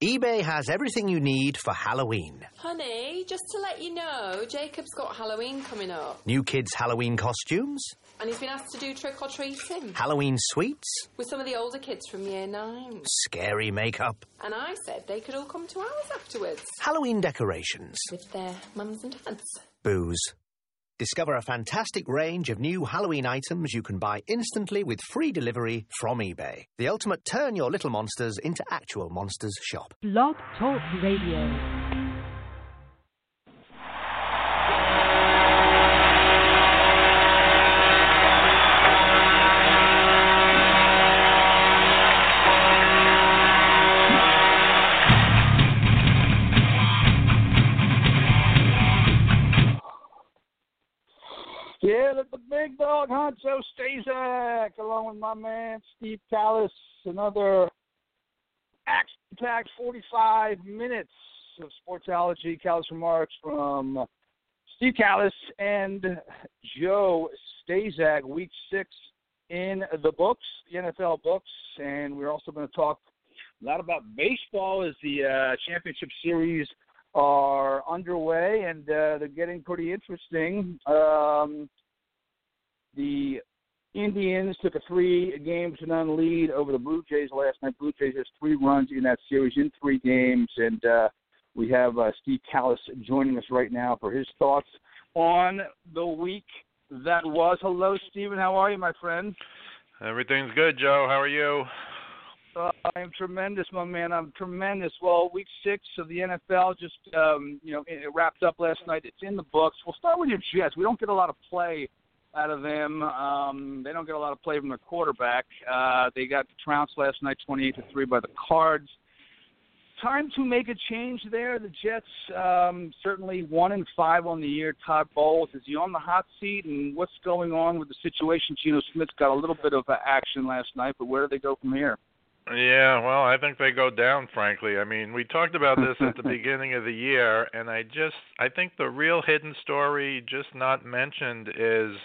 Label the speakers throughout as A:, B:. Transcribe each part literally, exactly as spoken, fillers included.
A: eBay has everything you need for Halloween.
B: Honey, just to let you know, Jacob's got Halloween coming up.
A: New kids' Halloween costumes.
B: And he's been asked to do trick-or-treating.
A: Halloween sweets.
B: With some of the older kids from year nine.
A: Scary makeup.
B: And I said they could all come to ours afterwards.
A: Halloween decorations.
B: With their mums and dads.
A: Booze. Discover a fantastic range of new Halloween items you can buy instantly with free delivery from eBay. The ultimate turn your little monsters into actual monsters shop.
C: Blog Talk Radio.
D: Yeah, the big dog Honcho Stazak, along with my man Steve Callis. Another action-packed forty-five minutes of Sportsology. Callis remarks from Steve Callis and Joe Stazak. Week six in the books, the N F L books, and we're also going to talk a lot about baseball as the uh, championship series are underway, and uh, they're getting pretty interesting. Um, the Indians took a three-game to none lead over the Blue Jays last night. Blue Jays has three runs in that series in three games, and uh, we have uh, Steve Callis joining us right now for his thoughts on the week that was. Hello, Steven. How are you, my friend?
E: Everything's good, Joe. How are you?
D: Uh, I am tremendous, my man. I'm tremendous. Well, week six of the N F L just, um, you know, it wrapped up last night. It's in the books. We'll start with your Jets. We don't get a lot of play out of them. Um, they don't get a lot of play from their quarterback. Uh, they got trounced last night, twenty-eight to three by the Cards. Time to make a change there. The Jets um, certainly one and five on the year. Todd Bowles, is he on the hot seat? And what's going on with the situation? Geno Smith's got a little bit of uh, action last night, but where do they go from here?
E: Yeah, well, I think they go down, frankly. I mean, we talked about this at the beginning of the year, and I just, I think the real hidden story just not mentioned is,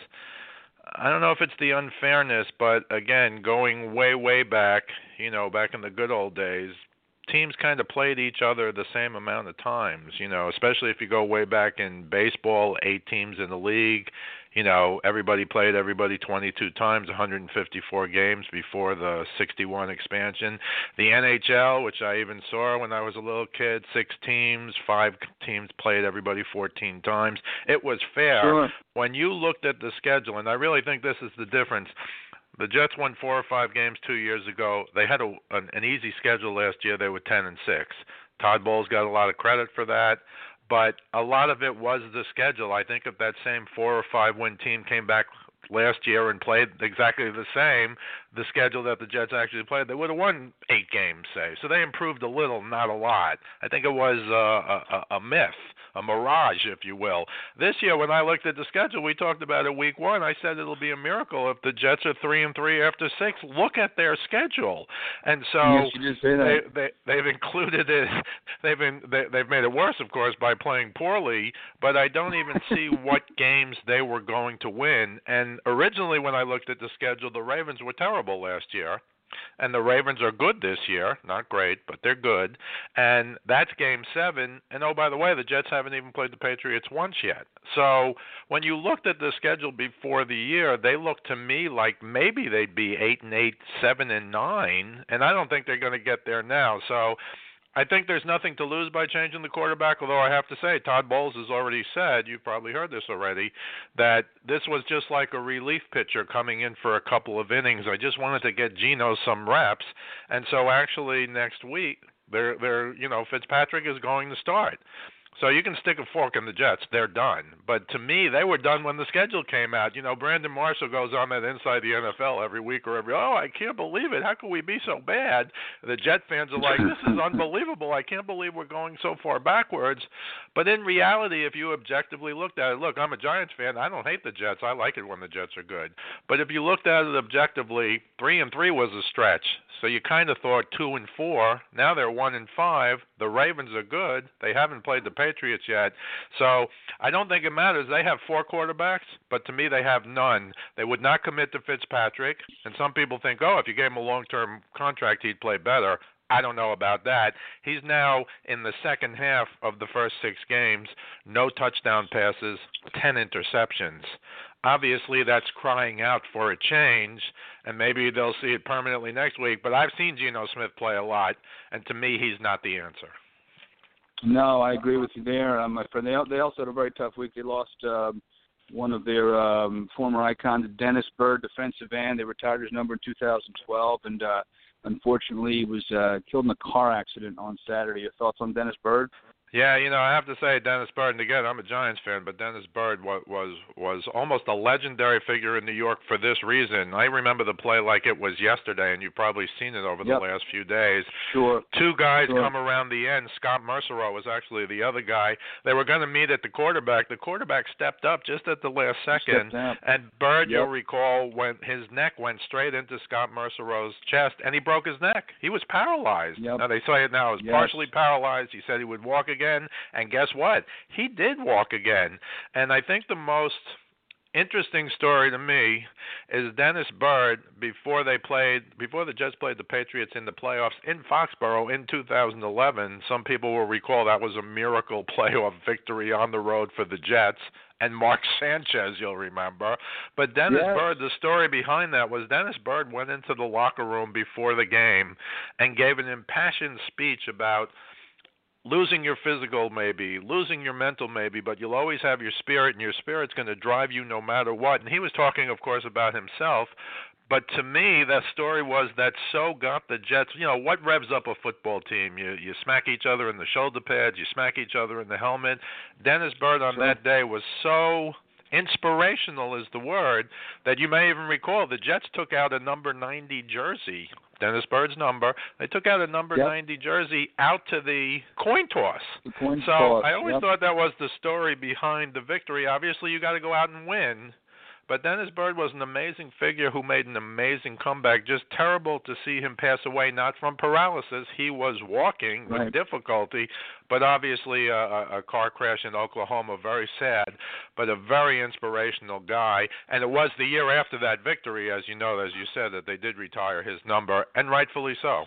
E: I don't know if it's the unfairness, but again, going way, way back, you know, back in the good old days, teams kind of played each other the same amount of times, you know, especially if you go way back in baseball, eight teams in the league. You know, everybody played everybody twenty-two times, one hundred fifty-four games before the sixty-one expansion. The N H L, which I even saw when I was a little kid, six teams, five teams played everybody fourteen times. It was fair.
D: Sure.
E: When you looked at the schedule, and I really think this is the difference, the Jets won four or five games two years ago. They had a, an, an easy schedule last year. They were ten and six. Todd Bowles got a lot of credit for that. But a lot of it was the schedule. I think if that same four or five win team came back last year and played exactly the same, the schedule that the Jets actually played, they would have won eight games, say. So they improved a little, not a lot. I think it was uh, a, a myth, a mirage, if you will. This year, when I looked at the schedule, we talked about it week one. I said it'll be a miracle if the Jets are three and three after six. Look at their schedule, and so
D: yes, you did say that.
E: They, they they've included it. They've been they, they've made it worse, of course, by playing poorly. But I don't even see what games they were going to win. And originally, when I looked at the schedule, the Ravens were terrible last year. And the Ravens are good this year. Not great, but they're good. And that's game seven. And, oh, by the way, the Jets haven't even played the Patriots once yet. So when you looked at the schedule before the year, they looked to me like maybe they'd be eight and eight, seven and nine. And I don't think they're going to get there now. So I think there's nothing to lose by changing the quarterback, although I have to say Todd Bowles has already said, you've probably heard this already, that this was just like a relief pitcher coming in for a couple of innings. I just wanted to get Geno some reps. And so actually next week, they're, they're, you know, Fitzpatrick is going to start. So you can stick a fork in the Jets. They're done. But to me, they were done when the schedule came out. You know, Brandon Marshall goes on that Inside the N F L every week or every, oh, I can't believe it. How could we be so bad? The Jet fans are like, this is unbelievable. I can't believe we're going so far backwards. But in reality, if you objectively looked at it, look, I'm a Giants fan. I don't hate the Jets. I like it when the Jets are good. But if you looked at it objectively, three and three was a stretch. So you kind of thought two and four. Now they're one and five. The Ravens are good. They haven't played the Patriots yet. So I don't think it matters. They have four quarterbacks, but to me they have none. They would not commit to Fitzpatrick. And some people think, oh, if you gave him a long-term contract, he'd play better. I don't know about that. He's now in the second half of the first six games, no touchdown passes, ten interceptions. Obviously, that's crying out for a change, and maybe they'll see it permanently next week. But I've seen Geno Smith play a lot, and to me, he's not the answer.
D: No, I agree with you there, um, my friend. They, they also had a very tough week. They lost um, one of their um, former icons, Dennis Byrd, defensive end. They retired his number in two thousand twelve, and uh, unfortunately he was uh, killed in a car accident on Saturday. Your thoughts on Dennis Byrd?
E: Yeah, you know, I have to say Dennis Byrd, and again, I'm a Giants fan, but Dennis Byrd was, was was almost a legendary figure in New York for this reason. I remember the play like it was yesterday, and you've probably seen it over
D: Yep.
E: the last few days.
D: Sure.
E: Two guys
D: Sure.
E: come around the end. Scott Mercereau was actually the other guy. They were going to meet at the quarterback. The quarterback stepped up just at the last second, and Byrd,
D: Yep.
E: you'll recall, when his neck went straight into Scott Mercereau's chest, and he broke his neck. He was paralyzed.
D: Yep.
E: Now, they say it now as
D: Yes.
E: partially paralyzed. He said he would walk again, and guess what? He did walk again. And I think the most interesting story to me is Dennis Byrd, before they played, before the Jets played the Patriots in the playoffs in Foxborough in two thousand eleven. Some people will recall that was a miracle playoff victory on the road for the Jets. And Mark Sanchez, you'll remember. But Dennis
D: Yes.
E: Byrd, the story behind that was Dennis Byrd went into the locker room before the game and gave an impassioned speech about losing your physical maybe, losing your mental maybe, but you'll always have your spirit, and your spirit's going to drive you no matter what. And he was talking, of course, about himself. But to me, that story was that so got the Jets. You know, what revs up a football team? You you smack each other in the shoulder pads, you smack each other in the helmet. Dennis Byrd on
D: Sure.
E: that day was so inspirational is the word, that you may even recall the Jets took out a number ninety jersey, Dennis Byrd's number. They took out a number
D: Yep.
E: ninety jersey out to the coin toss.
D: The coin
E: So
D: toss,
E: I always
D: yep.
E: thought that was the story behind the victory. Obviously, you got to go out and win. But Dennis Byrd was an amazing figure who made an amazing comeback. Just terrible to see him pass away, not from paralysis. He was walking with
D: Right.
E: difficulty, but obviously a, a, a car crash in Oklahoma, very sad, but a very inspirational guy. And it was the year after that victory, as you know, as you said, that they did retire his number, and rightfully so.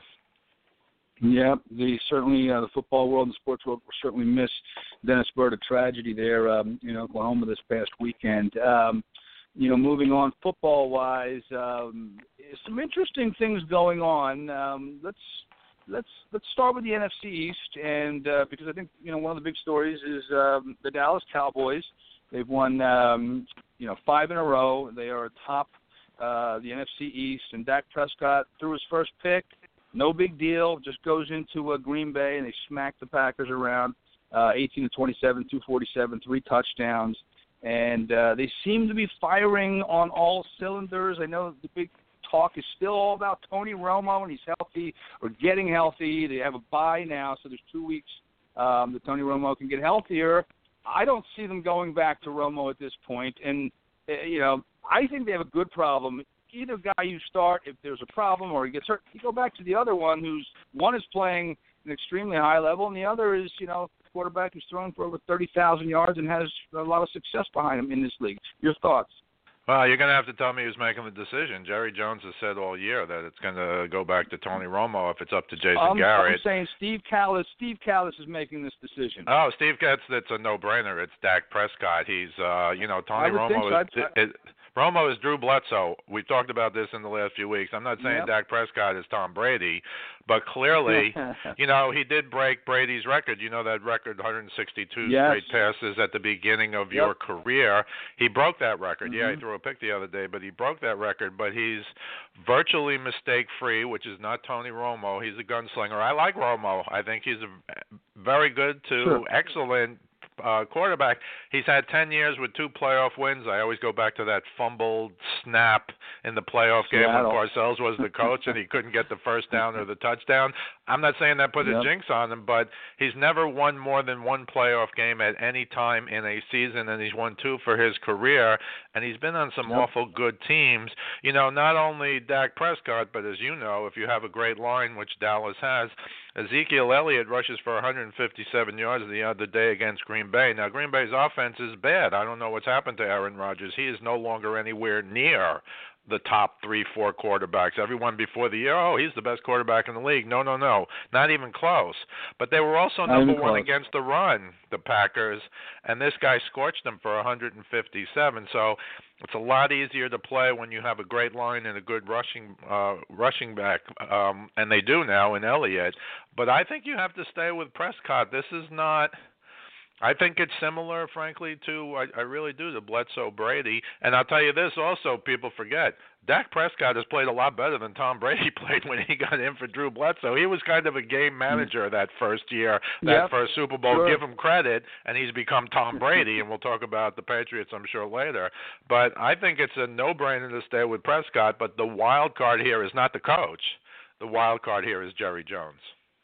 D: Yeah, the certainly uh, the football world and the sports world will certainly miss Dennis Byrd. A tragedy there um, in Oklahoma this past weekend. Um, you know, moving on football-wise, um, some interesting things going on. Um, let's let's let's start with the N F C East, and uh, because I think you know one of the big stories is um, the Dallas Cowboys. They've won um, you know five in a row. They are atop uh, the N F C East, and Dak Prescott threw his first pick. No big deal. Just goes into uh, Green Bay, and they smack the Packers around uh, eighteen to twenty-seven, two forty-seven, three touchdowns. And uh, they seem to be firing on all cylinders. I know the big talk is still all about Tony Romo, and he's healthy or getting healthy. They have a bye now, so there's two weeks um, that Tony Romo can get healthier. I don't see them going back to Romo at this point. And, uh, you know, I think they have a good problem. Either guy you start, if there's a problem or he gets hurt, you go back to the other one who's one is playing an extremely high level, and the other is, you know, quarterback who's thrown for over thirty thousand yards and has a lot of success behind him in this league. Your thoughts?
E: Well, you're going to have to tell me who's making the decision. Jerry Jones has said all year that it's going to go back to Tony Romo if it's up to Jason
D: Um,
E: Garrett.
D: I'm saying Steve Callis. Steve Callis is making this decision.
E: Oh, Steve Getz, that's a no-brainer. It's Dak Prescott. He's, uh, you know, Tony
D: I would
E: Romo
D: think so.
E: is,
D: I-
E: is Romo is Drew Bledsoe. We've talked about this in the last few weeks. I'm not saying
D: Yep.
E: Dak Prescott is Tom Brady, but clearly, you know, he did break Brady's record. You know that record, one hundred sixty-two
D: Yes.
E: straight passes at the beginning of
D: Yep.
E: your career. He broke that record.
D: Mm-hmm.
E: Yeah, he threw a pick the other day, but he broke that record. But he's virtually mistake-free, which is not Tony Romo. He's a gunslinger. I like Romo. I think he's a very good to
D: Sure.
E: excellent Uh, quarterback. He's had ten years with two playoff wins. I always go back to that fumbled snap in the playoff game
D: Seattle.
E: when Parcells was the coach and he couldn't get the first down or the touchdown. I'm not saying that put
D: Yep.
E: a jinx on him, but he's never won more than one playoff game at any time in a season, and he's won two for his career, and he's been on some
D: Yep.
E: awful good teams. You know, not only Dak Prescott, but as you know, if you have a great line, which Dallas has, Ezekiel Elliott rushes for one hundred fifty-seven yards the other day against Green Bay. Now, Green Bay's offense is bad. I don't know what's happened to Aaron Rodgers. He is no longer anywhere near the top three, four quarterbacks. Everyone before the year, oh, he's the best quarterback in the league. No, no, no, not even close. But they were also
D: Not
E: number
D: even
E: one
D: close.
E: against the run, the Packers, and this guy scorched them for one hundred fifty-seven. So it's a lot easier to play when you have a great line and a good rushing uh, rushing back, um, and they do now in Elliott. But I think you have to stay with Prescott. This is not. I think it's similar, frankly, to, I, I really do, to Bledsoe Brady. And I'll tell you this also, people forget, Dak Prescott has played a lot better than Tom Brady played when he got in for Drew Bledsoe. He was kind of a game manager that first year, that
D: Yep,
E: first Super Bowl.
D: sure.
E: Give him credit, and he's become Tom Brady, and we'll talk about the Patriots, I'm sure, later. But I think it's a no-brainer to stay with Prescott, but the wild card here is not the coach. The wild card here is Jerry Jones.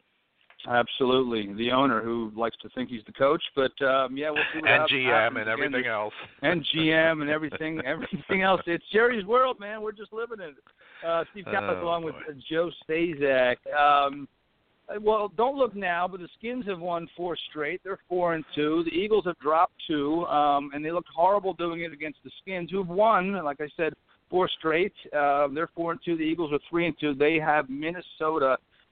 D: Absolutely, the owner who likes to think he's the coach, but um, yeah, we'll see what
E: And
D: happens.
E: G M and everything
D: Again,
E: else.
D: and G M and everything, everything else. It's Jerry's world, man. We're just living in it. Uh, Steve Kappas
E: Oh,
D: along with
E: boy.
D: uh, Joe Stazak. Um, well, don't look now, but the Skins have won four straight. They're four and two. The Eagles have dropped two, um, and they looked horrible doing it against the Skins, who've won, like I said, four straight. Uh, they're four and two. The Eagles are three and two. They have Minnesota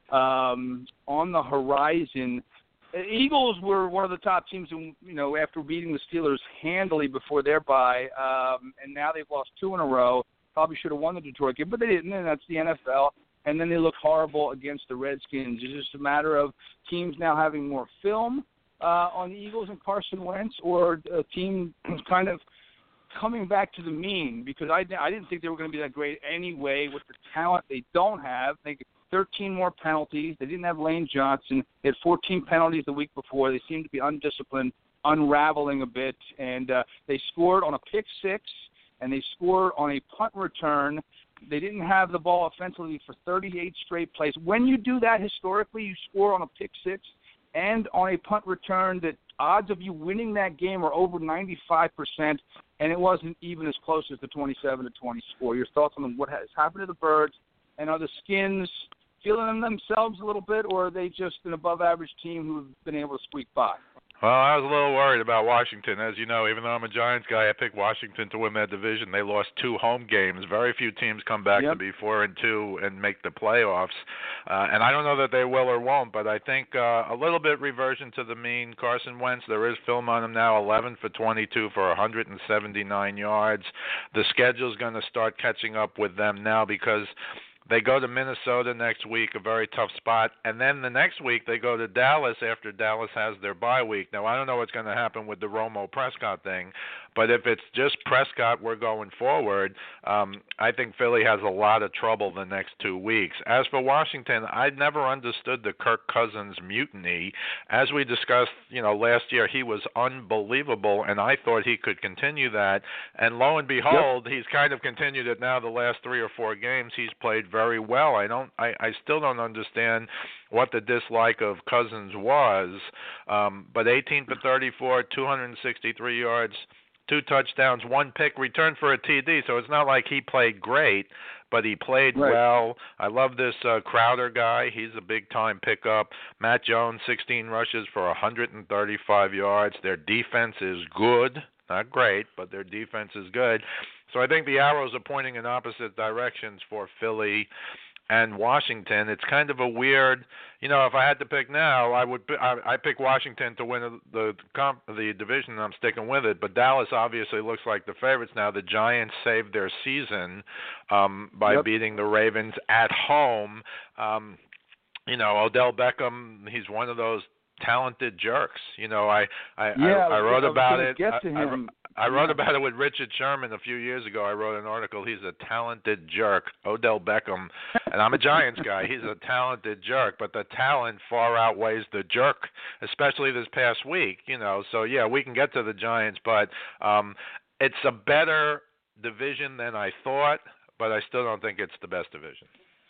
D: um, on the horizon. The Eagles were one of the top teams, in, you know, after beating the Steelers handily before their bye, um, and now they've lost two in a row. Probably should have won the Detroit game, but they didn't, and that's the N F L. And then they look horrible against the Redskins. It's just a matter of teams now having more film uh, on the Eagles and Carson Wentz, or a team kind of coming back to the mean, because I, I didn't think they were going to be that great anyway with the talent they don't have. They get thirteen more penalties. They didn't have Lane Johnson. They had fourteen penalties the week before. They seemed to be undisciplined, unraveling a bit, and uh, they scored on a pick six, and they scored on a punt return. They didn't have the ball offensively for thirty-eight straight plays. When you do that historically, you score on a pick six and on a punt return, that odds of you winning that game are over ninety-five percent, and it wasn't even as close as the twenty-seven to twenty score. Your thoughts on what has happened to the Birds, and are the Skins feeling them themselves a little bit, or are they just an above-average team who've been able to squeak by?
E: Well, I was a little worried about Washington. As you know, even though I'm a Giants guy, I picked Washington to win that division. They lost two home games. Very few teams come back
D: Yep.
E: to be four and two and make the playoffs. Uh, and I don't know that they will or won't, but I think uh, a little bit reversion to the mean. Carson Wentz, there is film on him now, eleven for twenty-two for one hundred seventy-nine yards. The schedule's going to start catching up with them now, because they go to Minnesota next week, a very tough spot, and then the next week they go to Dallas after Dallas has their bye week. Now, I don't know what's going to happen with the Romo Prescott thing, but if it's just Prescott we're going forward, um, I think Philly has a lot of trouble the next two weeks. As for Washington, I never understood the Kirk Cousins mutiny. As we discussed, you know, last year, he was unbelievable, and I thought he could continue that. And lo and behold, yep. he's kind of continued it now the last three or four games. He's played very well. I don't. I, I still don't understand what the dislike of Cousins was. Um, but eighteen for thirty-four, two hundred sixty-three yards, two touchdowns, one pick, returned for a T D. So it's not like he played great, but he played
D: right.
E: well. I love this uh, Crowder guy. He's a big-time pickup. Matt Jones, sixteen rushes for one hundred thirty-five yards. Their defense is good. Not great, but their defense is good. So I think the arrows are pointing in opposite directions for Philly and Washington. It's kind of a weird, you know, if I had to pick now, I would I, I pick Washington to win the comp, the division, and I'm sticking with it. But Dallas obviously looks like the favorites now. The Giants saved their season um, by
D: yep.
E: beating the Ravens at home. Um, you know, Odell Beckham, he's one of those talented jerks. You know, I I,
D: yeah,
E: I, I wrote
D: I was
E: about
D: gonna
E: it.
D: Get to
E: I,
D: him.
E: I, I wrote about it with Richard Sherman a few years ago. I wrote an article. He's a talented jerk, Odell Beckham, and I'm a Giants guy. He's a talented jerk, but the talent far outweighs the jerk, especially this past week. You know, so yeah, we can get to the Giants, but um, it's a better division than I thought, but I still don't think it's the best division.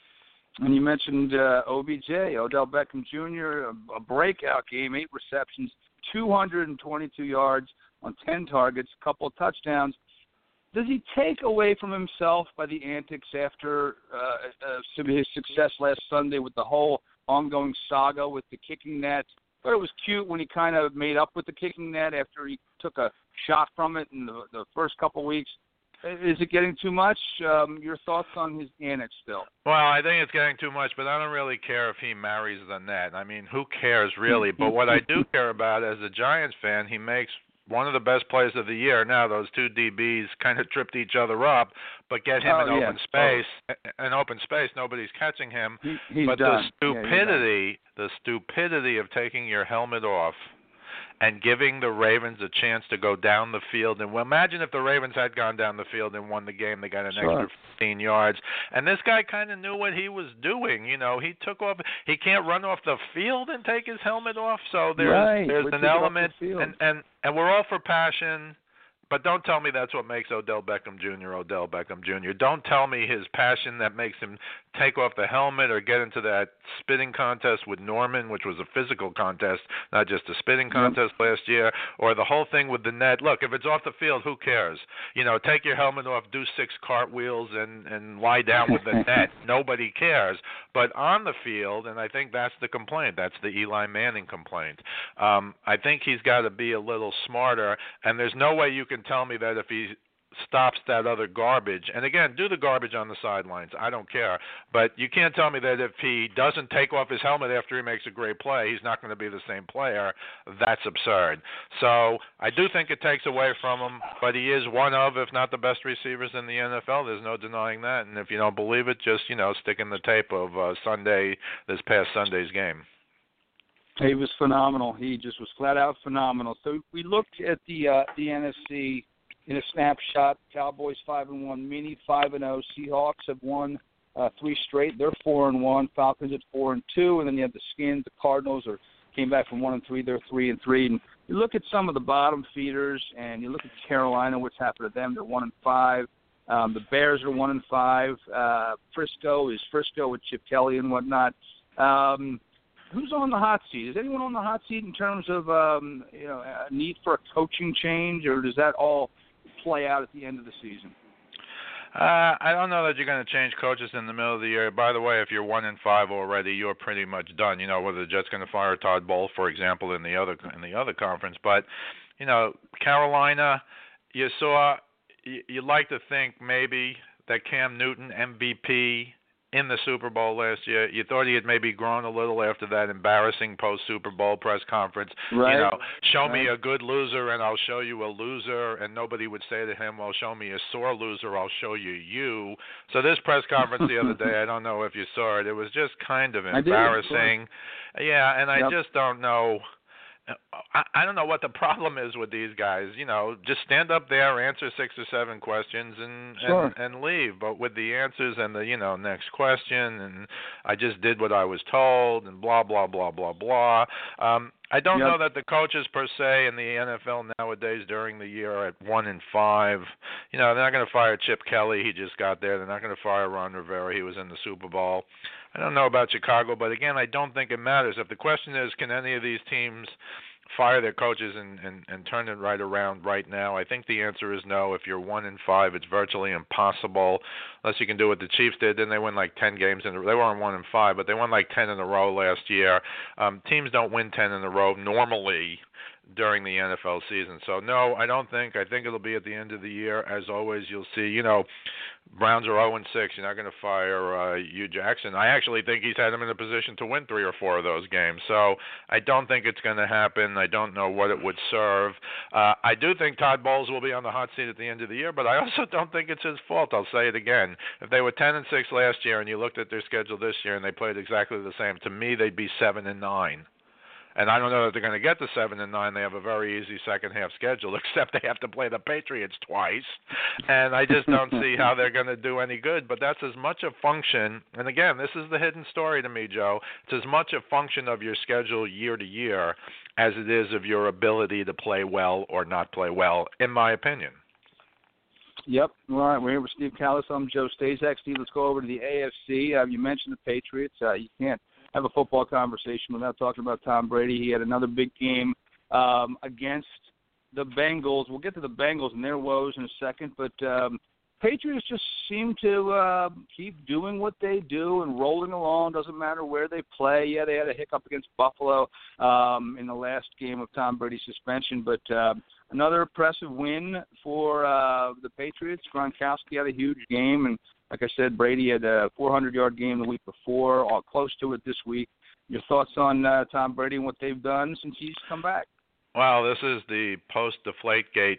D: And you mentioned uh, O B J, Odell Beckham Junior, a, a breakout game, eight receptions, two hundred twenty-two yards on ten targets, a couple of touchdowns. Does he take away from himself by the antics after uh, uh, some of his success last Sunday with the whole ongoing saga with the kicking net? I thought it was cute when he kind of made up with the kicking net after he took a shot from it in the, the first couple of weeks. is it getting too much? Um, your thoughts on his annex still?
E: Well, I think it's getting too much, but I don't really care if he marries the net. I mean, who cares really? But what I do care about as a Giants fan, he makes one of the best plays of the year. Now, those two D Bs kind of tripped each other up, but get him
D: oh,
E: in
D: yeah.
E: open space. In open space, nobody's catching him.
D: He, he's
E: but
D: done.
E: the stupidity,
D: yeah,
E: the stupidity of taking your helmet off and giving the Ravens a chance to go down the field. And well, imagine if the Ravens had gone down the field and won the game. They got an
D: sure.
E: extra fifteen yards. And this guy kind of knew what he was doing. You know, he took off. He can't run off the field and take his helmet off. So there's
D: right.
E: there's
D: we're
E: an element.
D: The
E: and, and, and we're all for passion. But don't tell me that's what makes Odell Beckham Junior Odell Beckham Junior Don't tell me his passion that makes him take off the helmet or get into that spitting contest with Norman, which was a physical contest, not just a spitting contest yep. last year, or the whole thing with the net. Look, if it's off the field, who cares? You know, take your helmet off, do six cartwheels, and, and lie down with the net. Nobody cares. But on the field, and I think that's the complaint, that's the Eli Manning complaint, um, I think he's got to be a little smarter, and there's no way you can tell me that if he stops that other garbage, and again, do the garbage on the sidelines, I don't care, but you can't tell me that if he doesn't take off his helmet after he makes a great play, he's not going to be the same player. That's absurd. So I do think it takes away from him, but he is one of, if not the best receivers in the N F L. There's no denying that, and if you don't believe it, just, you know, stick in the tape of uh, Sunday, this past Sunday's game.
D: He was phenomenal. He just was flat out phenomenal. So we looked at the uh, the N F C in a snapshot. Cowboys five and one, Mini five and zero. Seahawks have won uh, three straight. They're four and one. Falcons at four and two, and then you have the Skins. The Cardinals are came back from one and three. They're three and three. And you look at some of the bottom feeders, and you look at Carolina. What's happened to them? They're one and five. Um, the Bears are one and five. Uh, Frisco is Frisco with Chip Kelly and whatnot. Um, Who's on the hot seat? Is anyone on the hot seat in terms of um, you know a need for a coaching change, or does that all play out at the end of the season?
E: Uh, I don't know that you're going to change coaches in the middle of the year. By the way, if you're one and five already, you're pretty much done. You know, whether the Jets going to fire Todd Bowles, for example, in the other in the other conference, but you know, Carolina, you saw. You, you'd like to think maybe that Cam Newton, M V P. In the Super Bowl last year, you thought he had maybe grown a little after that embarrassing post-Super Bowl press conference.
D: Right.
E: You know, show
D: right.
E: me a good loser and I'll show you a loser, and nobody would say to him, well, show me a sore loser, I'll show you you. So this press conference the other day, I don't know if you saw it, it was just kind of embarrassing. Yeah, and I
D: yep.
E: just don't know. I, I don't know what the problem is with these guys. You know, just stand up there, answer six or seven questions, and,
D: sure.
E: and and leave. But with the answers and the, you know, next question, and I just did what I was told, and blah blah blah blah blah. Um, I don't
D: yep.
E: know that the coaches per se in the N F L nowadays during the year are at one and five. You know, they're not going to fire Chip Kelly. He just got there. They're not going to fire Ron Rivera. He was in the Super Bowl. I don't know about Chicago, but again, I don't think it matters. If the question is, can any of these teams fire their coaches and, and, and turn it right around right now, I think the answer is no. If you're one and five, it's virtually impossible, unless you can do what the Chiefs did. Then they win like ten games in a row. They weren't one and five, but they won like ten in a row last year. Um, teams don't win ten in a row normally during the N F L season. So, no, I don't think. I think it'll be at the end of the year. As always, you'll see, you know, Browns are oh and six. You're not going to fire uh, Hugh Jackson. I actually think he's had him in a position to win three or four of those games. So I don't think it's going to happen. I don't know what it would serve. Uh, I do think Todd Bowles will be on the hot seat at the end of the year, but I also don't think it's his fault. I'll say it again. If they were ten and six last year and you looked at their schedule this year and they played exactly the same, to me they'd be seven and nine. And I don't know that they're going to get to seven and nine. They have a very easy second half schedule, except they have to play the Patriots twice. And I just don't see how they're going to do any good. But that's as much a function. And again, this is the hidden story to me, Joe. It's as much a function of your schedule year to year as it is of your ability to play well or not play well, in my opinion.
D: Yep. All right. We're here with Steve Callis. I'm Joe Stazak. Steve, let's go over to the A F C. Uh, you mentioned the Patriots. Uh, you can't have a football conversation without talking about Tom Brady. He had another big game um, against the Bengals. We'll get to the Bengals and their woes in a second, but um, Patriots just seem to uh, keep doing what they do and rolling along. Doesn't matter where they play. Yeah, they had a hiccup against Buffalo um, in the last game of Tom Brady's suspension, but uh, another impressive win for uh, the Patriots. Gronkowski had a huge game, and like I said, Brady had a four hundred yard game the week before, all close to it this week. Your thoughts on uh, Tom Brady and what they've done since he's come back?
E: Well, this is the post-Deflategate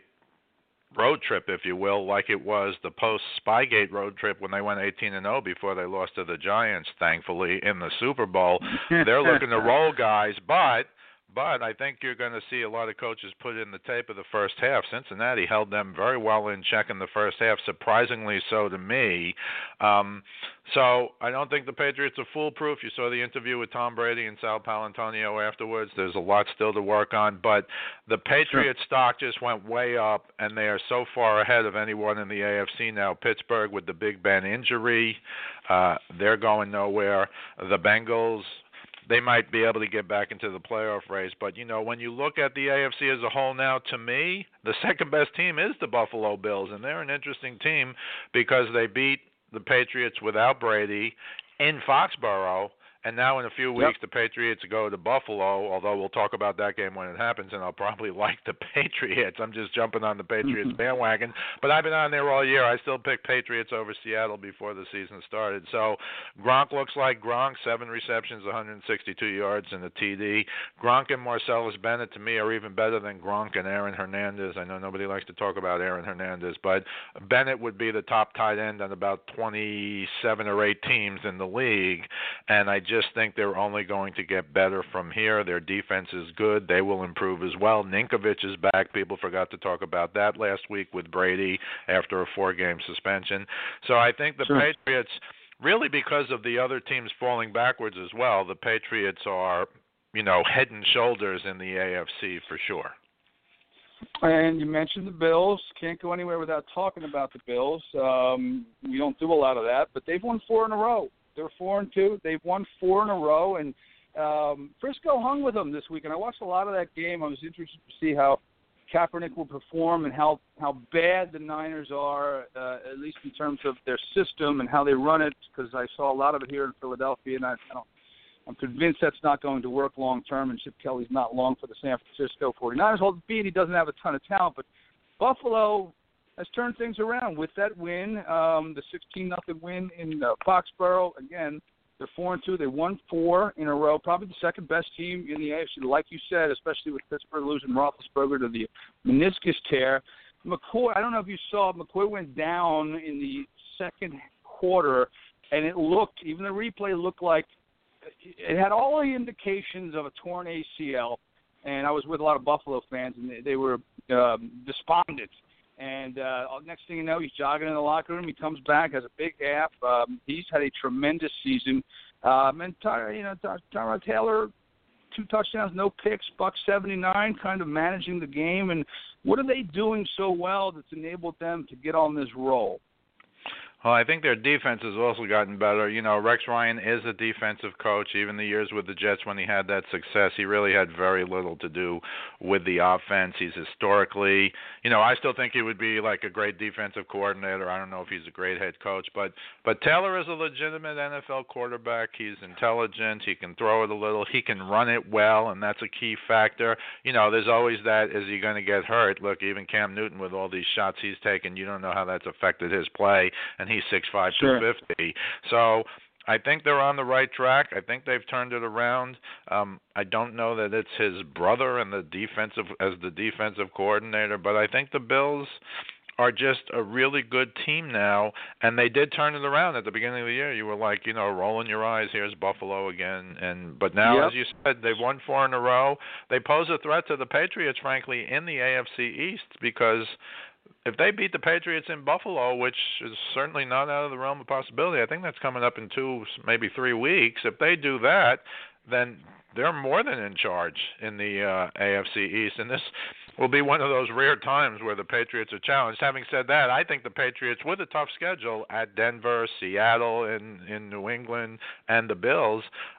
E: road trip, if you will, like it was the post-Spygate road trip when they went eighteen and oh before they lost to the Giants, thankfully, in the Super Bowl. They're looking to roll guys, but But I think you're going to see a lot of coaches put in the tape of the first half. Cincinnati held them very well in check in the first half, surprisingly so to me. Um, so I don't think the Patriots are foolproof. You saw the interview with Tom Brady and Sal Palantonio afterwards. There's a lot still to work on. But the Patriots stock just went way up, and they are so far ahead of anyone in the A F C now. Pittsburgh with the Big Ben injury, uh, they're going nowhere. The Bengals, they might be able to get back into the playoff race. But, you know, when you look at the A F C as a whole now, to me, the second best team is the Buffalo Bills. And they're an interesting team because they beat the Patriots without Brady in Foxborough. And now in a few weeks, yep. the Patriots go to Buffalo, although we'll talk about that game when it happens, and I'll probably like the Patriots. I'm just jumping on the Patriots mm-hmm. bandwagon. But I've been on there all year. I still picked Patriots over Seattle before the season started. So Gronk looks like Gronk, seven receptions, one hundred sixty-two yards, and a T D. Gronk and Marcellus Bennett, to me, are even better than Gronk and Aaron Hernandez. I know nobody likes to talk about Aaron Hernandez, but Bennett would be the top tight end on about twenty-seven or eight teams in the league, and I just think they're only going to get better from here. Their defense is good. They will improve as well. Ninkovich is back. People forgot to talk about that last week with Brady after a four-game suspension. So I think the sure. Patriots, really because of the other teams falling backwards as well, the Patriots are, you know, head and shoulders in the A F C for sure.
D: And you mentioned the Bills. Can't go anywhere without talking about the Bills. Um, we don't do a lot of that, but they've won four in a row. They're four and two. They've won four in a row, and um, Frisco hung with them this week. And I watched a lot of that game. I was interested to see how Kaepernick will perform and how how bad the Niners are, uh, at least in terms of their system and how they run it. Because I saw a lot of it here in Philadelphia, and I, I don't, I'm convinced that's not going to work long term. And Chip Kelly's not long for the San Francisco forty-niners. Hold the beat. He doesn't have a ton of talent, but Buffalo has turned things around with that win, um, the sixteen nothing win in uh, Foxborough. Again, they're four and two. They won four in a row. Probably the second best team in the A F C, like you said, especially with Pittsburgh losing Roethlisberger to the meniscus tear. McCoy, I don't know if you saw, McCoy went down in the second quarter, and it looked, even the replay looked like it had all the indications of a torn A C L. And I was with a lot of Buffalo fans, and they, they were um, despondent. And uh, next thing you know, he's jogging in the locker room. He comes back, has a big app. Um, he's had a tremendous season. Um, and Ty, you know, Ty, Tyrod Taylor, two touchdowns, no picks, buck seventy-nine, kind of managing the game. And what are they doing so well that's enabled them to get on this roll?
E: Well, I think their defense has also gotten better. You know, Rex Ryan is a defensive coach. Even the years with the Jets when he had that success, he really had very little to do with the offense. He's historically, you know, I still think he would be like a great defensive coordinator. I don't know if he's a great head coach, but but Taylor is a legitimate N F L quarterback. He's intelligent. He can throw it a little. He can run it well, and that's a key factor. You know, there's always that, is he going to get hurt? Look, even Cam Newton with all these shots he's taken, you don't know how that's affected his play, and he's six five,
D: sure.
E: two fifty. So I think they're on the right track. I think they've turned it around. Um, I don't know that it's his brother and the defensive as the defensive coordinator, but I think the Bills are just a really good team now, and they did turn it around at the beginning of the year. You were like, you know, rolling your eyes, here's Buffalo again. And but now,
D: yep.
E: as you said, they've won four in a row. They pose a threat to the Patriots, frankly, in the A F C East, because if they beat the Patriots in Buffalo, which is certainly not out of the realm of possibility, I think that's coming up in two, maybe three weeks. If they do that, then they're more than in charge in the uh, A F C East. And this will be one of those rare times where the Patriots are challenged. Having said that, I think the Patriots, with a tough schedule at Denver, Seattle, in, in New England, and the Bills,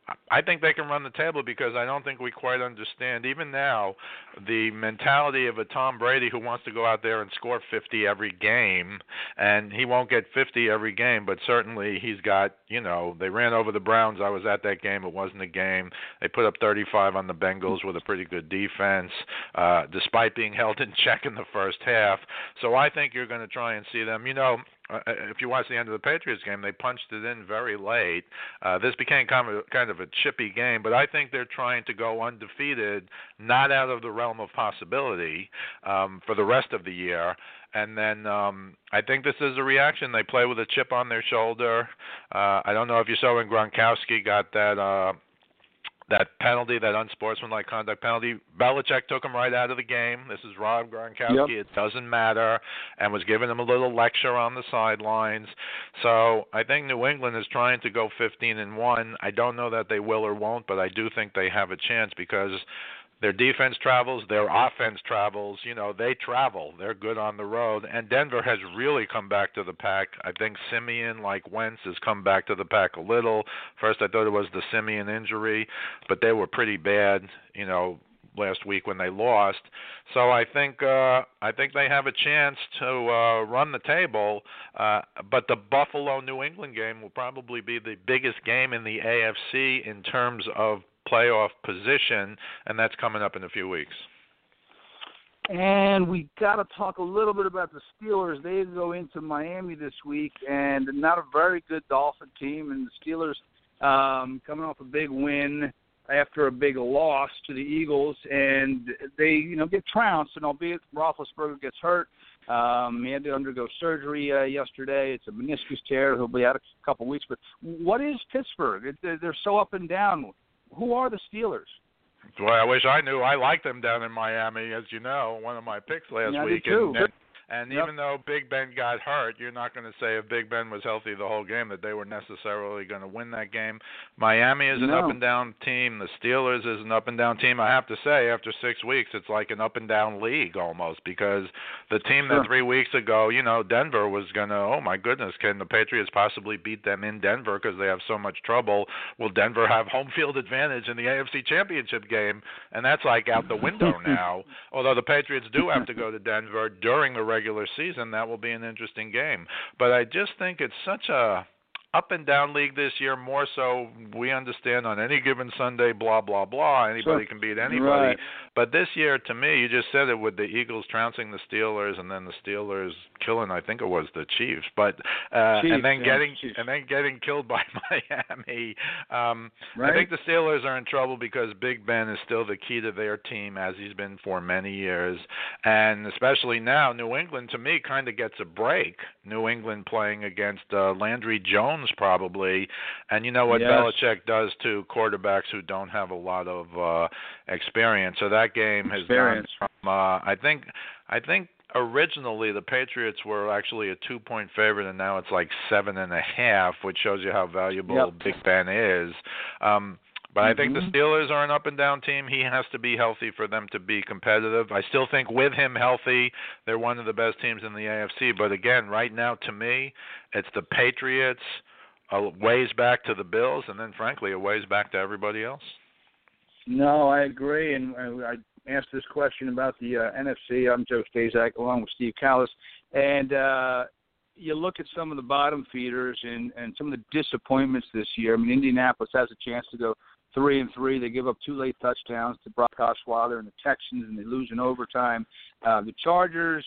E: I think they can run the table because I don't think we quite understand, even now, the mentality of a Tom Brady who wants to go out there and score fifty every game, and he won't get fifty every game, but certainly he's got, you know, they ran over the Browns. I was at that game. It wasn't a game. They put up thirty-five on the Bengals with a pretty good defense, uh, despite being held in check in the first half. So I think you're going to try and see them, you know, Uh, if you watch the end of the Patriots game, they punched it in very late. Uh, this became kind of, a, kind of a chippy game, but I think they're trying to go undefeated, not out of the realm of possibility um, for the rest of the year. And then um, I think this is a reaction. They play with a chip on their shoulder. Uh, I don't know if you saw when Gronkowski got that uh, that penalty, that unsportsmanlike conduct penalty. Belichick took him right out of the game. This is Rob Gronkowski. Yep. It doesn't matter, and was giving him a little lecture on the sidelines. So I think New England is trying to go fifteen and one. I don't know that they will or won't, but I do think they have a chance because their defense travels, their offense travels. You know, they travel. They're good on the road. And Denver has really come back to the pack. I think Simeon, like Wentz, has come back to the pack a little. First, I thought it was the Simeon injury, but they were pretty bad, you know, last week when they lost. So I think uh, I think they have a chance to uh, run the table. Uh, but the Buffalo-New England game will probably be the biggest game in the A F C in terms of playoff position, and that's coming up in a few weeks.
D: And we got to talk a little bit about the Steelers. They go into Miami this week, and not a very good Dolphin team, and the Steelers um, coming off a big win after a big loss to the Eagles, and they, you know, get trounced, and albeit Roethlisberger gets hurt, um, he had to undergo surgery uh, yesterday. It's a meniscus tear. He'll be out a couple weeks. But what is Pittsburgh? It, they're so up and down. Who are the Steelers?
E: Boy, I wish I knew. I liked them down in Miami, as you know, one of my picks last
D: yeah,
E: week.
D: I did too.
E: And, And
D: yep.
E: even though Big Ben got hurt, you're not going to say if Big Ben was healthy the whole game that they were necessarily going to win that game. Miami is an
D: no.
E: up-and-down team. The Steelers is an up-and-down team. I have to say, after six weeks, it's like an up-and-down league almost, because the team
D: sure.
E: that three weeks ago, you know, Denver was going to, oh, my goodness, can the Patriots possibly beat them in Denver because they have so much trouble? Will Denver have home field advantage in the A F C Championship game? And that's like out the window now. Although the Patriots do have to go to Denver during the regular season, that will be an interesting game. But I just think it's such a up and down league this year, more so we understand on any given Sunday, blah, blah, blah, anybody
D: sure.
E: can beat anybody.
D: Right.
E: But this year, to me, you just said it with the Eagles trouncing the Steelers and then the Steelers killing, I think it was the Chiefs, but uh,
D: Chiefs,
E: and then
D: yeah,
E: getting
D: Chiefs.
E: and then getting killed by Miami. Um,
D: right.
E: I think the Steelers are in trouble because Big Ben is still the key to their team, as he's been for many years, and especially now, New England to me kind of gets a break. New England playing against uh, Landry Jones probably, and you know what
D: yes.
E: Belichick does to quarterbacks who don't have a lot of uh, experience. So that game has
D: experience.
E: gone from uh, I think I think originally the Patriots were actually a two-point favorite, and now it's like seven and a half, which shows you how valuable
D: yep.
E: Big Ben is. Um, But I think
D: mm-hmm.
E: the Steelers are an up-and-down team. He has to be healthy for them to be competitive. I still think with him healthy, they're one of the best teams in the A F C. But again, right now, to me, it's the Patriots, a ways back to the Bills, and then, frankly, a ways back to everybody else.
D: No, I agree. And I asked this question about the uh, N F C. I'm Joe Stazak, along with Steve Callis. And uh, you look at some of the bottom feeders and, and some of the disappointments this year. I mean, Indianapolis has a chance to go three and three. They give up two late touchdowns to Brock Osweiler and the Texans, and they lose in overtime. Uh, the Chargers,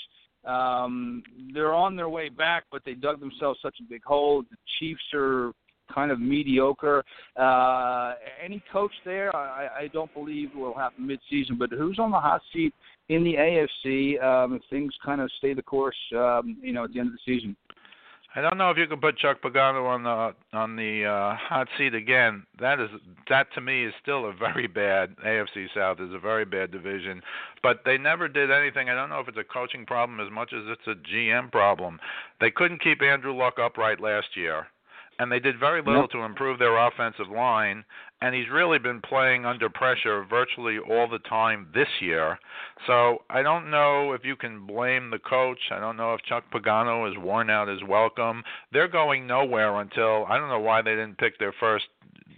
D: um, they're on their way back, but they dug themselves such a big hole. The Chiefs are kind of mediocre. Uh, any coach there, I, I don't believe will happen mid-season, but who's on the hot seat in the A F C um, if things kind of stay the course, um, you know, at the end of the season?
E: I don't know if you can put Chuck Pagano on the on the uh, hot seat again. That is that to me is still a very bad A F C South is a very bad division. But they never did anything. I don't know if it's a coaching problem as much as it's a G M problem. They couldn't keep Andrew Luck upright last year, and they did very little
D: Nope.
E: to improve their offensive line. And he's really been playing under pressure virtually all the time this year. So I don't know if you can blame the coach. I don't know if Chuck Pagano is worn out his welcome. They're going nowhere until, I don't know why they didn't pick their first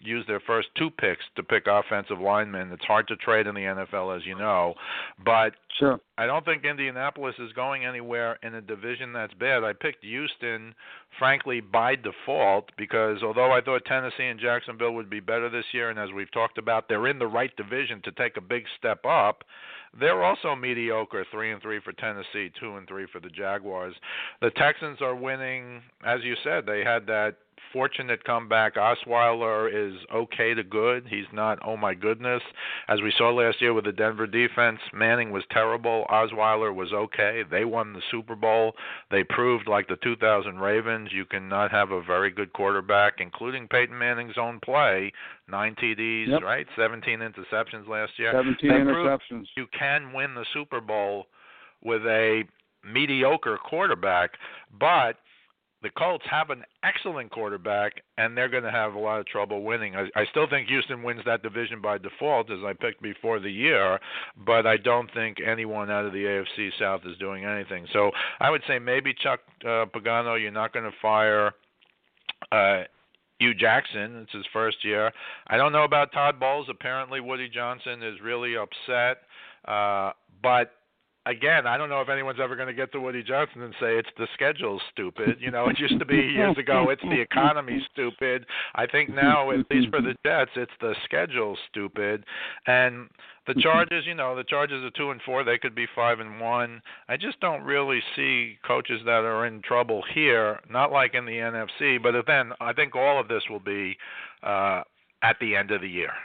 E: use their first two picks to pick offensive linemen. It's hard to trade in the N F L, as you know. But
D: sure.
E: I don't think Indianapolis is going anywhere in a division that's bad. I picked Houston, frankly, by default, because although I thought Tennessee and Jacksonville would be better this year, and as we've talked about, they're in the right division to take a big step up, they're also mediocre, three and three for Tennessee, two and three for the Jaguars. The Texans are winning, as you said. They had that fortunate comeback. Osweiler is okay to good. He's not, oh my goodness. As we saw last year with the Denver defense, Manning was terrible. Osweiler was okay. They won the Super Bowl. They proved, like the two thousand Ravens, you cannot have a very good quarterback, including Peyton Manning's own play, nine T Ds,
D: yep.
E: right? seventeen interceptions last year.
D: seventeen
E: they
D: interceptions.
E: You can win the Super Bowl with a mediocre quarterback, but the Colts have an excellent quarterback, and they're going to have a lot of trouble winning. I, I still think Houston wins that division by default, as I picked before the year, but I don't think anyone out of the A F C South is doing anything. So I would say maybe Chuck uh, Pagano, you're not going to fire uh, Hugh Jackson. It's his first year. I don't know about Todd Bowles. Apparently Woody Johnson is really upset, uh, but again, I don't know if anyone's ever going to get to Woody Johnson and say it's the schedule stupid. You know, it used to be years ago, it's the economy stupid. I think now, at least for the Jets, it's the schedule stupid. And the Chargers, you know, the Chargers are two and four. They could be five and one. I just don't really see coaches that are in trouble here. Not like in the N F C, but then I think all of this will be uh, at the end of the year.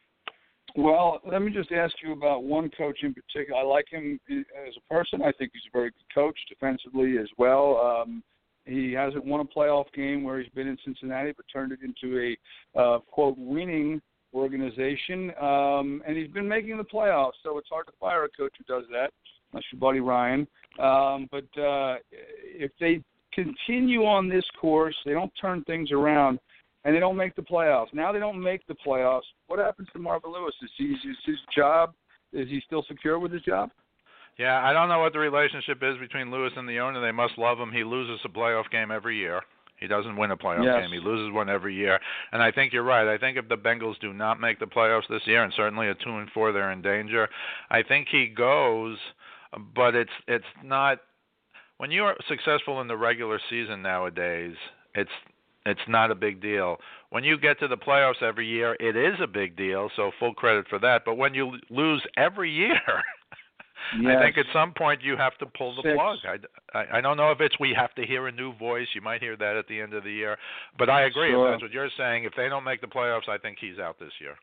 D: Well, let me just ask you about one coach in particular. I like him as a person. I think he's a very good coach defensively as well. Um, he hasn't won a playoff game where he's been in Cincinnati, but turned it into a, uh, quote, winning organization. Um, and he's been making the playoffs, so it's hard to fire a coach who does that, unless your buddy Ryan. Um, but uh, if they continue on this course, they don't turn things around, and they don't make the playoffs. Now they don't make the playoffs. What happens to Marvin Lewis? Is, he, is his job, is he still secure with his job?
E: Yeah, I don't know what the relationship is between Lewis and the owner. They must love him. He loses a playoff game every year. He doesn't win a playoff
D: yes.
E: game. He loses one every year. And I think you're right. I think if the Bengals do not make the playoffs this year, and certainly at two and four, they're in danger. I think he goes, but it's it's not. When you're successful in the regular season nowadays, it's It's not a big deal. When you get to the playoffs every year, it is a big deal, so full credit for that. But when you lose every year, yes. I think at some point you have to pull the
D: Six.
E: plug. I, I, I don't know if it's we have to hear a new voice. You might hear that at the end of the year. But I agree.
D: Sure.
E: If that's what you're saying, if they don't make the playoffs, I think he's out this year.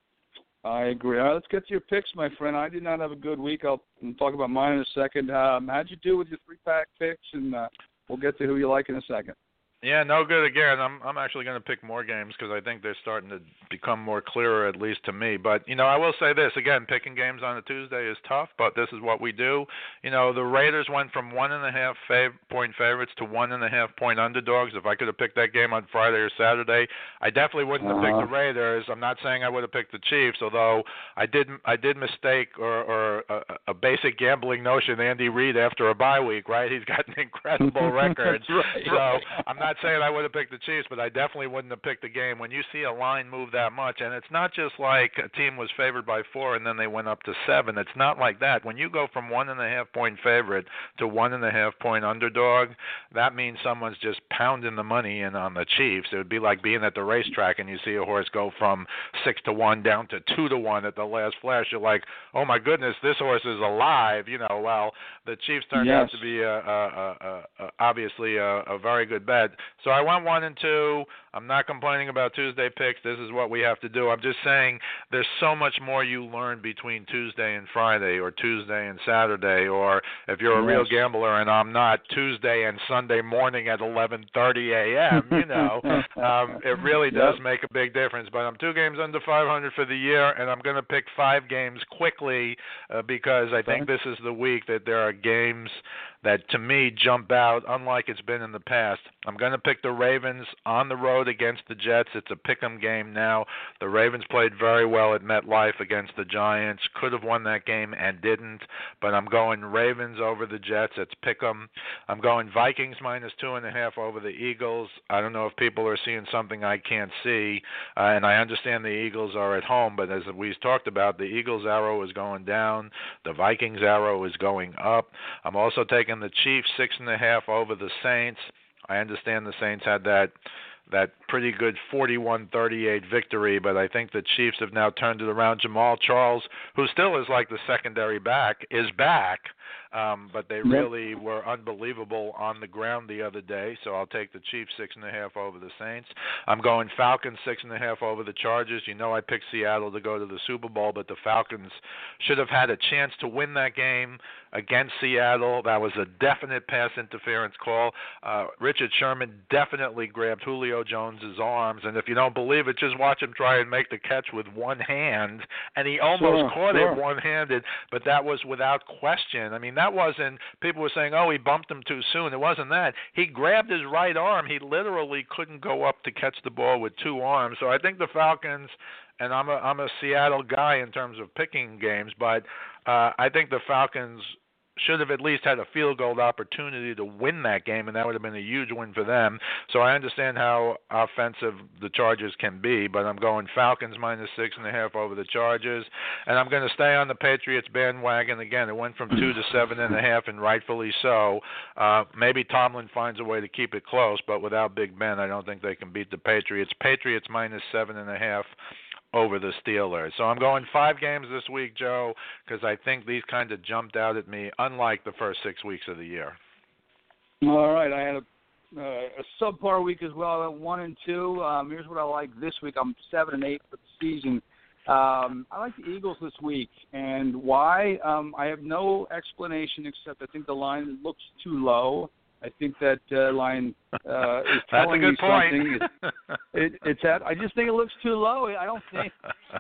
D: I agree. All right, let's get to your picks, my friend. I did not have a good week. I'll talk about mine in a second. Um, how'd you do with your three-pack picks? And uh, we'll get to who you like in a second.
E: Yeah, no good again. I'm I'm actually going to pick more games because I think they're starting to become more clearer, at least to me. But, you know, I will say this. Again, picking games on a Tuesday is tough, but this is what we do. You know, the Raiders went from one and a half fav- point favorites to one and a half point underdogs. If I could have picked that game on Friday or Saturday, I definitely wouldn't uh-huh. have picked the Raiders. I'm not saying I would have picked the Chiefs, although I did I did mistake or, or a, a basic gambling notion, Andy Reid after a bye week, right? He's got an incredible record.
D: right,
E: so
D: right.
E: I'm not saying I would have picked the Chiefs, but I definitely wouldn't have picked the game. When you see a line move that much, and it's not just like a team was favored by four and then they went up to seven. It's not like that. When you go from one and a half point favorite to one and a half point underdog, that means someone's just pounding the money in on the Chiefs. It would be like being at the racetrack and you see a horse go from six to one down to two to one at the last flash. You're like, oh my goodness, this horse is alive. You know, well, the Chiefs turned
D: yes.
E: out to be a, a, a, a, obviously a, a very good bet. So I went one and two. I'm not complaining about Tuesday picks. This is what we have to do. I'm just saying there's so much more you learn between Tuesday and Friday, or Tuesday and Saturday, or if you're a real gambler and I'm not, Tuesday and Sunday morning at eleven thirty a.m., you know. um, it really does yep. make a big difference. But I'm two games under five hundred for the year, and I'm going to pick five games quickly uh, because I think this is the week that there are games that, to me, jump out, unlike it's been in the past. I'm going going to pick the Ravens on the road against the Jets. It's a pick-em game now. The Ravens played very well at MetLife against the Giants. Could have won that game and didn't, but I'm going Ravens over the Jets. It's pick-em. I'm going Vikings minus two and a half over the Eagles. I don't know if people are seeing something I can't see, uh, and I understand the Eagles are at home, but as we talked about, the Eagles arrow is going down. The Vikings arrow is going up. I'm also taking the Chiefs six and a half over the Saints. I understand the Saints had that that pretty good forty-one thirty-eight victory, but I think the Chiefs have now turned it around. Jamal Charles, who still is like the secondary back, is back, um, but they really were unbelievable on the ground the other day, so I'll take the Chiefs six and a half over the Saints. I'm going Falcons six and a half over the Chargers. You know I picked Seattle to go to the Super Bowl, but the Falcons should have had a chance to win that game against Seattle. That was a definite pass interference call. Uh, Richard Sherman definitely grabbed Julio Jones's arms, and if you don't believe it, just watch him try and make the catch with one hand, and he almost
D: sure,
E: caught
D: sure.
E: it one-handed, but that was without question. I mean, that wasn't, people were saying, oh, he bumped him too soon. It wasn't that. He grabbed his right arm. He literally couldn't go up to catch the ball with two arms. So I think the Falcons, and I'm a, I'm a Seattle guy in terms of picking games, but uh, I think the Falcons should have at least had a field goal opportunity to win that game, and that would have been a huge win for them. So I understand how offensive the Chargers can be, but I'm going Falcons minus six and a half over the Chargers, and I'm going to stay on the Patriots bandwagon again. It went from two to seven and a half, and rightfully so. Uh, maybe Tomlin finds a way to keep it close, but without Big Ben, I don't think they can beat the Patriots. Patriots minus seven and a half over the Steelers. So I'm going five games this week, Joe, because I think these kind of jumped out at me, unlike the first six weeks of the year.
D: All right, I had a, uh, a subpar week as well. I went one and two. Um, here's what I like this week. I'm seven and eight for the season. Um, I like the Eagles this week, and why? Um, I have no explanation except I think the line looks too low. I think that uh, line uh, is telling me something. It, it, it's at, I just think it looks too low. I don't think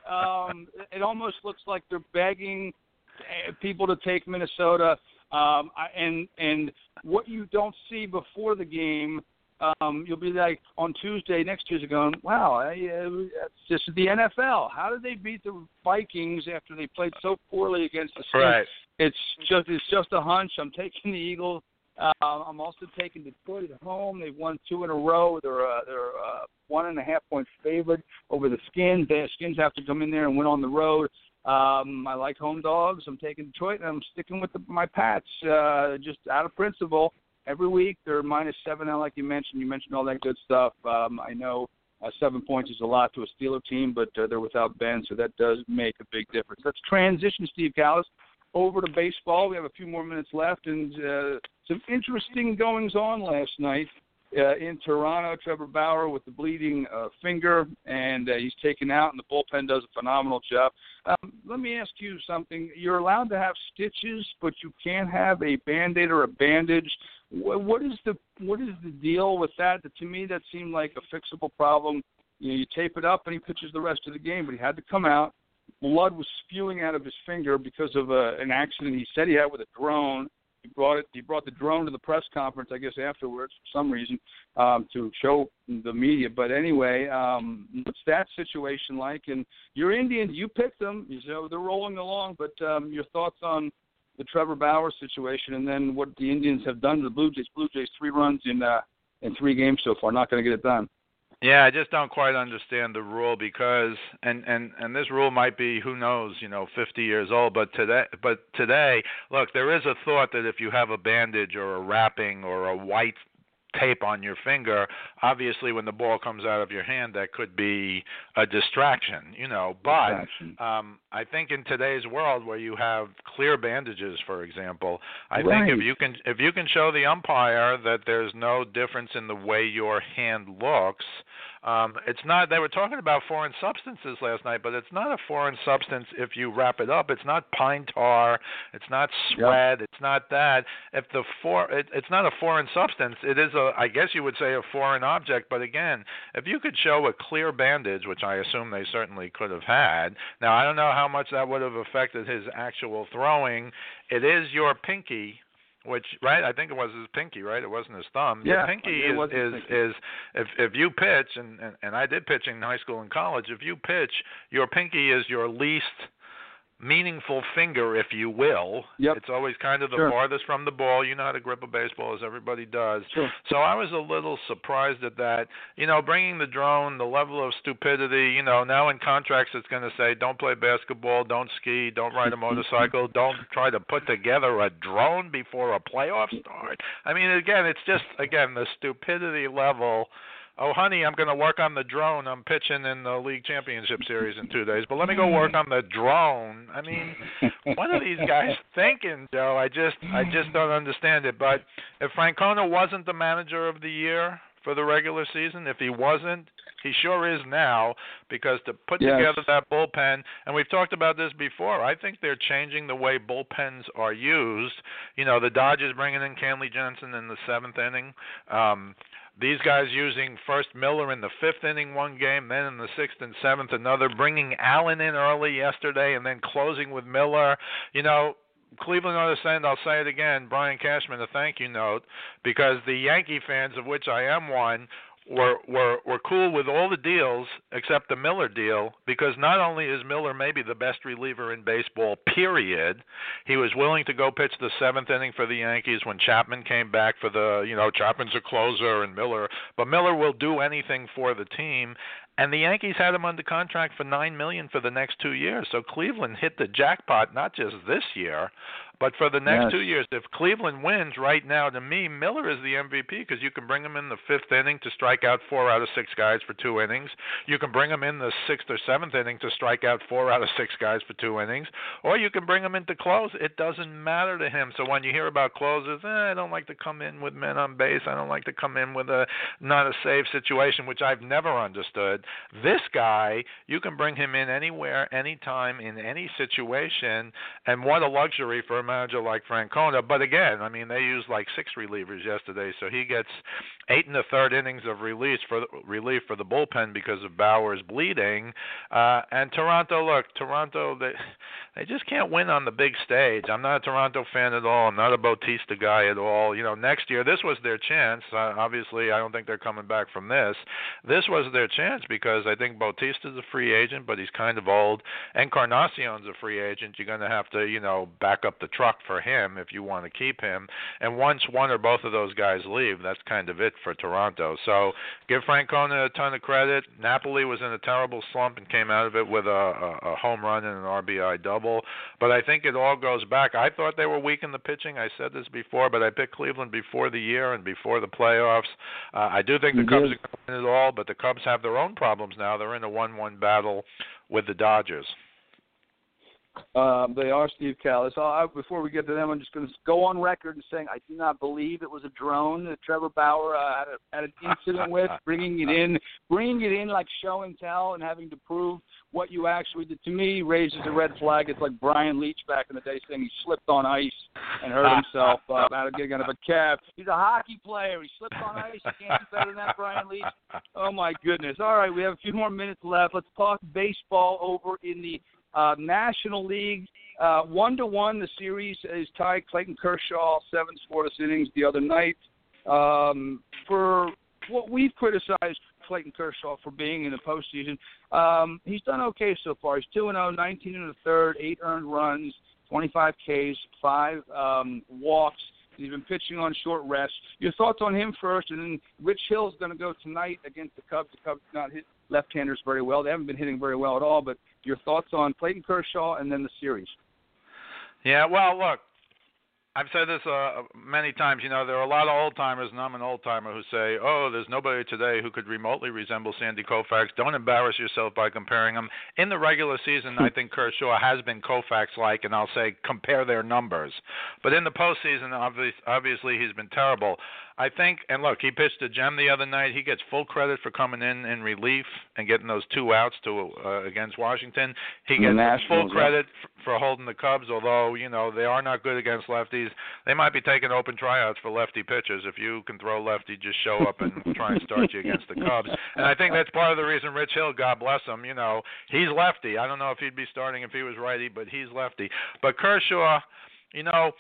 D: um, it almost looks like they're begging people to take Minnesota. Um, I, and and what you don't see before the game, um, you'll be like on Tuesday next Tuesday going, wow, I, uh, this is the N F L. How did they beat the Vikings after they played so poorly against the Saints?
E: Right.
D: It's just it's just a hunch. I'm taking the Eagles. Uh, I'm also taking Detroit at home. They've won two in a row. They're uh, they're uh, one and a half point favorite over the Skins. The Skins have to come in there and win on the road. Um, I like home dogs. I'm taking Detroit, and I'm sticking with the, my Pats uh, just out of principle. Every week they're minus seven now, like you mentioned. You mentioned all that good stuff. Um, I know uh, seven points is a lot to a Steeler team, but uh, they're without Ben, so that does make a big difference. Let's transition, Steve Callis, over to baseball. We have a few more minutes left, and uh, some interesting goings-on last night uh, in Toronto. Trevor Bauer with the bleeding uh, finger, and uh, he's taken out, and the bullpen does a phenomenal job. Um, let me ask you something. You're allowed to have stitches, but you can't have a Band-Aid or a bandage. What, what is the what is the deal with that? To me, that seemed like a fixable problem. You know, you tape it up, and he pitches the rest of the game, but he had to come out. Blood was spewing out of his finger because of a, an accident he said he had with a drone. He brought it. He brought the drone to the press conference, I guess, afterwards for some reason um, to show the media. But anyway, um, what's that situation like? And you're Indians. You picked them. You know, they're rolling along. But um, your thoughts on the Trevor Bauer situation, and then what the Indians have done to the Blue Jays? Blue Jays three runs in uh, in three games so far. Not going to get it done.
E: Yeah, I just don't quite understand the rule because, and, and, and this rule might be, who knows, you know, fifty years old. But today, but today, look, there is a thought that if you have a bandage or a wrapping or a white tape on your finger, obviously when the ball comes out of your hand, that could be a distraction, you know. But um, I think in today's world where you have clear bandages, for example, I
D: right.
E: think if you can if you can show the umpire that there's no difference in the way your hand looks, um, it's not. They were talking about foreign substances last night, but it's not a foreign substance if you wrap it up. It's not pine tar. It's not sweat. Yep. It's not that. If the for it, it's not a foreign substance. It is a, I guess you would say, a foreign object. But again, if you could show a clear bandage, which I assume they certainly could have had. Now I don't know how much that would have affected his actual throwing. It is your pinky, which right, I think it was his pinky, right? It wasn't his thumb.
D: Yeah,
E: Your pinky
D: it
E: is
D: was his
E: is,
D: pinky.
E: is if if you pitch, and, and and I did pitching in high school and college. If you pitch, your pinky is your least meaningful finger, if you will.
D: Yep.
E: It's always kind of the
D: Sure.
E: farthest from the ball. You know how to grip a baseball, as everybody does.
D: Sure.
E: So I was a little surprised at that. You know, bringing the drone, the level of stupidity, you know, now in contracts it's going to say don't play basketball, don't ski, don't ride a motorcycle, don't try to put together a drone before a playoff start. I mean, again, it's just, again, the stupidity level. Oh, honey, I'm going to work on the drone. I'm pitching in the league championship series in two days, but let me go work on the drone. I mean, what are these guys thinking, Joe? I just, I just don't understand it. But if Francona wasn't the manager of the year for the regular season, if he wasn't, he sure is now, because to put
D: Yes.
E: together that bullpen, and we've talked about this before, I think they're changing the way bullpens are used. You know, the Dodgers bringing in Kenley Jensen in the seventh inning. Um, These guys using first Miller in the fifth inning one game, then in the sixth and seventh another, bringing Allen in early yesterday, and then closing with Miller. You know, Cleveland ought to send, I'll say it again, Brian Cashman a thank you note, because the Yankee fans, of which I am one, were were were cool with all the deals except the Miller deal, because not only is Miller maybe the best reliever in baseball, period, he was willing to go pitch the seventh inning for the Yankees when Chapman came back for the, you know, Chapman's a closer and Miller, but Miller will do anything for the team. And the Yankees had him under contract for nine million dollars for the next two years. So Cleveland hit the jackpot not just this year, but for the next
D: Yes.
E: two years. If Cleveland wins right now, to me, Miller is the M V P, because you can bring him in the fifth inning to strike out four out of six guys for two innings. You can bring him in the sixth or seventh inning to strike out four out of six guys for two innings. Or you can bring him in to close. It doesn't matter to him. So when you hear about closers, eh, I don't like to come in with men on base. I don't like to come in with a not a safe situation, which I've never understood. This guy, you can bring him in anywhere, anytime, in any situation, and what a luxury for a manager like Francona. But again, I mean, they used like six relievers yesterday, so he gets eight and a third innings of release for the, relief for the bullpen because of Bauer's bleeding. Uh, and Toronto, look, Toronto, they they just can't win on the big stage. I'm not a Toronto fan at all. I'm not a Bautista guy at all. You know, next year, this was their chance. Uh, obviously, I don't think they're coming back from this. This was their chance, because I think Bautista's a free agent, but he's kind of old. Encarnacion's a free agent. You're going to have to, you know, back up the truck for him if you want to keep him. And once one or both of those guys leave, that's kind of it for Toronto. So give Francona a ton of credit. Napoli was in a terrible slump and came out of it with a, a, a home run and an R B I double. But I think it all goes back. I thought they were weak in the pitching. I said this before, but I picked Cleveland before the year and before the playoffs. Uh, I do think the
D: You
E: Cubs
D: did.
E: are going to win it all, but the Cubs have their own problems now. They're in a one one battle with the Dodgers.
D: Um, they are, Steve Callis. Uh, I, before we get to them, I'm just going to go on record and saying I do not believe it was a drone that Trevor Bauer uh, had, a, had an incident with, bringing it in, bringing it in like show and tell, and having to prove what you actually did. To me, raises a red flag. It's like Brian Leach back in the day saying he slipped on ice and hurt himself uh, out of getting out of a cab. He's a hockey player. He slipped on ice. You can't do better than that, Brian Leach. Oh my goodness! All right, we have a few more minutes left. Let's talk baseball over in the Uh, National League, uh, one to one. The series is tied. Clayton Kershaw, seven scoreless innings the other night. Um, for what we've criticized Clayton Kershaw for being in the postseason, um, he's done okay so far. He's two and zero, nineteen and a third, eight earned runs, twenty-five Ks, five um, walks. He's been pitching on short rest. Your thoughts on him first, and then Rich Hill's going to go tonight against the Cubs. The Cubs not hit left-handers very well. They haven't been hitting very well at all, but your thoughts on Clayton Kershaw and then the series?
E: Yeah, well, look, I've said this uh, many times. You know, there are a lot of old-timers, and I'm an old-timer, who say, oh, there's nobody today who could remotely resemble Sandy Koufax. Don't embarrass yourself by comparing them. In the regular season, I think Kershaw has been Koufax-like, and I'll say compare their numbers. But in the postseason, obviously, obviously he's been terrible. I think, and look, he pitched a gem the other night. He gets full credit for coming in in relief and getting those two outs to uh, against Washington. He gets full credit f- for holding the Cubs, although, you know, they are not good against lefties. They might be taking open tryouts for lefty pitchers. If you can throw lefty, just show up and try and start you against the Cubs. And I think that's part of the reason Rich Hill, God bless him, you know, he's lefty. I don't know if he'd be starting if he was righty, but he's lefty. But Kershaw, you know,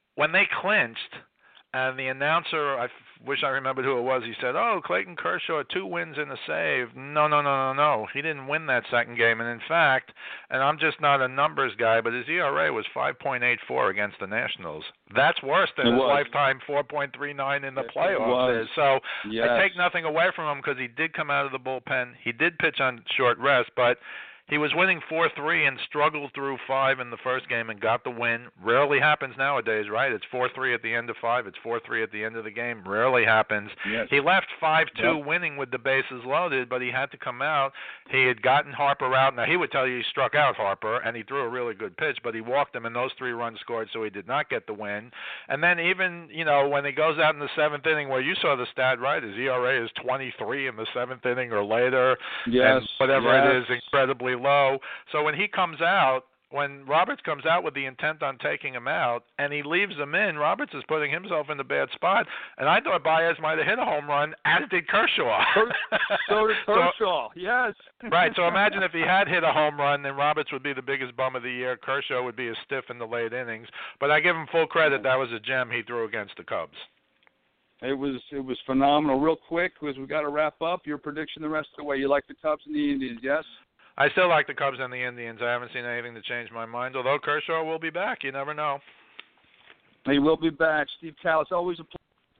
E: when they clinched, and the announcer, I f- wish I remembered who it was, he said, oh, Clayton Kershaw, two wins and a save. No, no, no, no, no. He didn't win that second game. And in fact, and I'm just not a numbers guy, but his E R A was five point eight four against the Nationals. That's worse than
F: It
E: his
F: was.
E: lifetime four point three nine in the
F: Yes, it
E: playoffs
F: was.
E: is. So
F: Yes.
E: I take nothing away from him because he did come out of the bullpen. He did pitch on short rest, but he was winning four three and struggled through five in the first game and got the win. Rarely happens nowadays, right? It's four three at the end of five. It's four three at the end of the game. Rarely happens.
F: Yes.
E: He left five two
F: Yep.
E: winning with the bases loaded, but he had to come out. He had gotten Harper out. Now, he would tell you he struck out Harper, and he threw a really good pitch, but he walked him, and those three runs scored, so he did not get the win. And then even, you know, when he goes out in the seventh inning, where you saw the stat, right, his E R A is twenty-three in the seventh inning or later,
F: Yes.
E: and whatever
F: yes.
E: it is, incredibly low. So when he comes out, when Roberts comes out with the intent on taking him out, and he leaves him in, Roberts is putting himself in a bad spot. And I thought Baez might have hit a home run, as did Kershaw.
F: So did
E: So-
F: Kershaw. yes.
E: Right, so imagine if he had hit a home run, then Roberts would be the biggest bum of the year. Kershaw would be a stiff in the late innings. But I give him full credit. That was a gem he threw against the Cubs.
F: It was it was phenomenal. Real quick, because we got to wrap up. Your prediction the rest of the way. You like the Cubs and the Indians, yes?
E: I still like the Cubs and the Indians. I haven't seen anything to change my mind, although Kershaw will be back. You never know.
F: He will be back. Steve Callis, always a pleasure.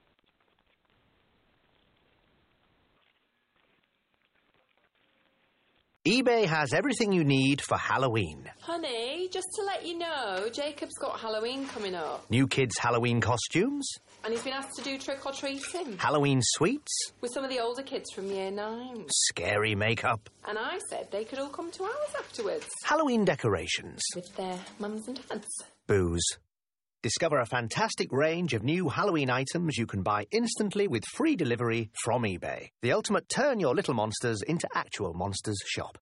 A: eBay has everything you need for Halloween.
B: Honey, just to let you know, Jacob's got Halloween coming up.
A: New kids' Halloween costumes,
B: And he's been asked to do trick-or-treating
A: Halloween sweets,
B: with some of the older kids from year nine.
A: scary makeup,
B: And I said they could all come to ours afterwards
A: Halloween decorations,
B: with their mums and dads.
A: booze. Discover a fantastic range of new Halloween items you can buy instantly with free delivery from eBay. The ultimate turn your little monsters into actual monsters shop.